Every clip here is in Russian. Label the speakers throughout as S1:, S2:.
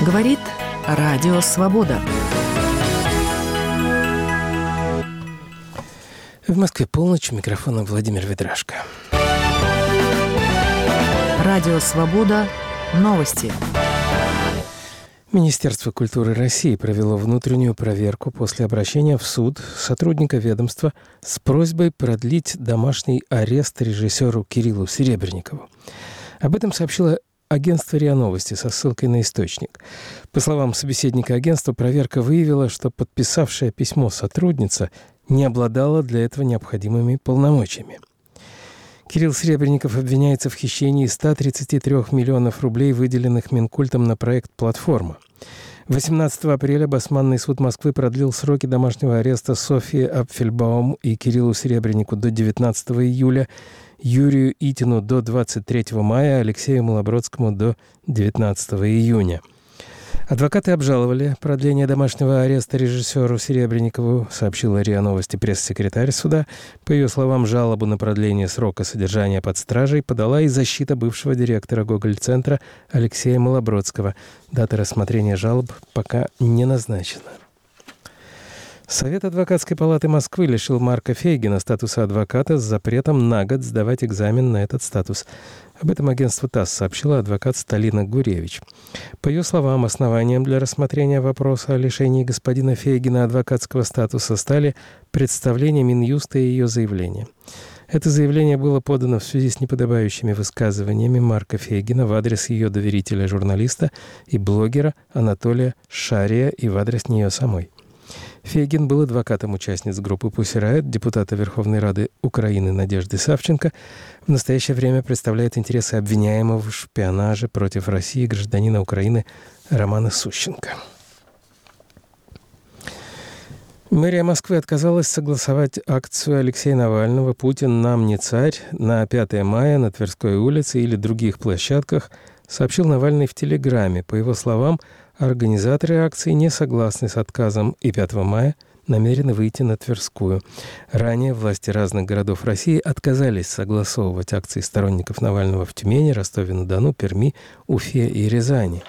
S1: Говорит Радио Свобода.
S2: В Москве полночь, у микрофона Владимир Ведрашко.
S1: Радио Свобода. Новости.
S2: Министерство культуры России провело внутреннюю проверку после обращения в суд сотрудника ведомства с просьбой продлить домашний арест режиссеру Кириллу Серебренникову. Об этом сообщило агентство РИА Новости со ссылкой на источник. По словам собеседника агентства, проверка выявила, что подписавшая письмо сотрудница не обладала для этого необходимыми полномочиями. Кирилл Серебренников обвиняется в хищении 133 миллионов рублей, выделенных Минкультом на проект «Платформа». 18 апреля Басманный суд Москвы продлил сроки домашнего ареста Софье Апфельбаум и Кириллу Серебреннику до 19 июля, Юрию Итину до 23 мая, Алексею Малобродскому до 19 июня. Адвокаты обжаловали продление домашнего ареста режиссеру Серебренникову, сообщила РИА Новости пресс-секретарь суда. По ее словам, жалобу на продление срока содержания под стражей подала и защита бывшего директора Гоголь-центра Алексея Малобродского. Дата рассмотрения жалоб пока не назначена. Совет адвокатской палаты Москвы лишил Марка Фейгина статуса адвоката с запретом на год сдавать экзамен на этот статус. Об этом агентство ТАСС сообщила адвокат Сталина Гуревич. По ее словам, основанием для рассмотрения вопроса о лишении господина Фейгина адвокатского статуса стали представление Минюста и ее заявление. Это заявление было подано в связи с неподобающими высказываниями Марка Фейгина в адрес ее доверителя, журналиста и блогера Анатолия Шария и в адрес нее самой. Фейгин был адвокатом участниц группы Pussy Riot, депутата Верховной Рады Украины Надежды Савченко. В настоящее время представляет интересы обвиняемого в шпионаже против России гражданина Украины Романа Сущенко. Мэрия Москвы отказалась согласовать акцию Алексея Навального «Путин нам не царь» на 5 мая на Тверской улице или других площадках, сообщил Навальный в Телеграме. По его словам, организаторы акции не согласны с отказом и 5 мая намерены выйти на Тверскую. Ранее власти разных городов России отказались согласовывать акции сторонников Навального в Тюмени, Ростове-на-Дону, Перми, Уфе и Рязани.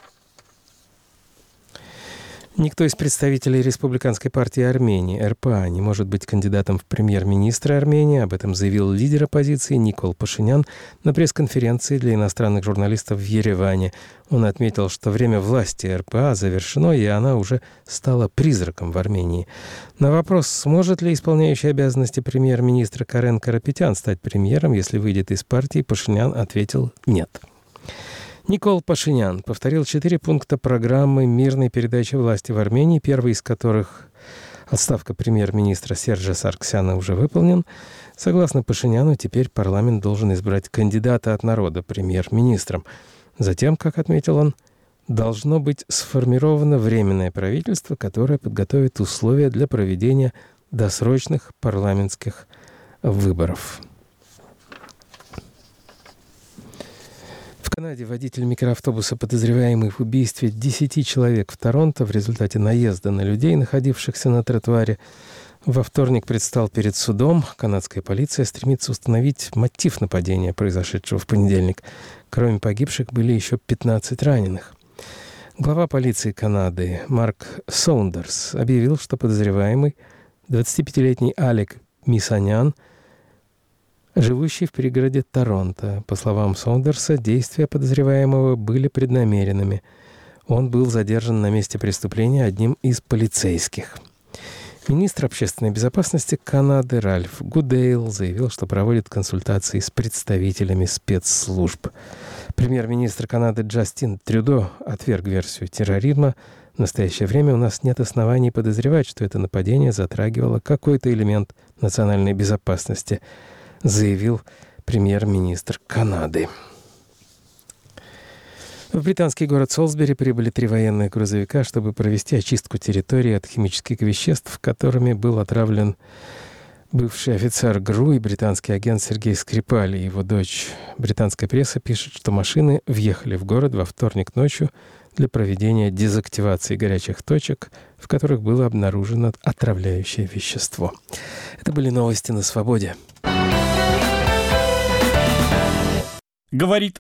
S2: Никто из представителей Республиканской партии Армении, РПА, не может быть кандидатом в премьер-министра Армении. Об этом заявил лидер оппозиции Никол Пашинян на пресс-конференции для иностранных журналистов в Ереване. Он отметил, что время власти РПА завершено, и она уже стала призраком в Армении. На вопрос, сможет ли исполняющий обязанности премьер-министра Карен Карапетян стать премьером, если выйдет из партии, Пашинян ответил «нет». Никол Пашинян повторил 4 пункта программы мирной передачи власти в Армении, первый из которых отставка премьер-министра Сержа Саргсяна уже выполнен. Согласно Пашиняну, теперь парламент должен избрать кандидата от народа премьер-министром. Затем, как отметил он, должно быть сформировано временное правительство, которое подготовит условия для проведения досрочных парламентских выборов. В Канаде водитель микроавтобуса, подозреваемый в убийстве 10 человек в Торонто в результате наезда на людей, находившихся на тротуаре, во вторник предстал перед судом. Канадская полиция стремится установить мотив нападения, произошедшего в понедельник. Кроме погибших были еще 15 раненых. Глава полиции Канады Марк Соундерс объявил, что подозреваемый, 25-летний Алек Мисанян, живущий в пригороде Торонто. По словам Соундерса, действия подозреваемого были преднамеренными. Он был задержан на месте преступления одним из полицейских. Министр общественной безопасности Канады Ральф Гудейл заявил, что проводит консультации с представителями спецслужб. Премьер-министр Канады Джастин Трюдо отверг версию терроризма. В настоящее время у нас нет оснований подозревать, что это нападение затрагивало какой-то элемент национальной безопасности, заявил премьер-министр Канады. В британский город Солсбери прибыли 3 военных грузовика, чтобы провести очистку территории от химических веществ, которыми был отравлен бывший офицер ГРУ и британский агент Сергей Скрипаль и его дочь. Британская пресса пишет, что машины въехали в город во вторник ночью для проведения дезактивации горячих точек, в которых было обнаружено отравляющее вещество. Это были новости на свободе.
S3: Говорит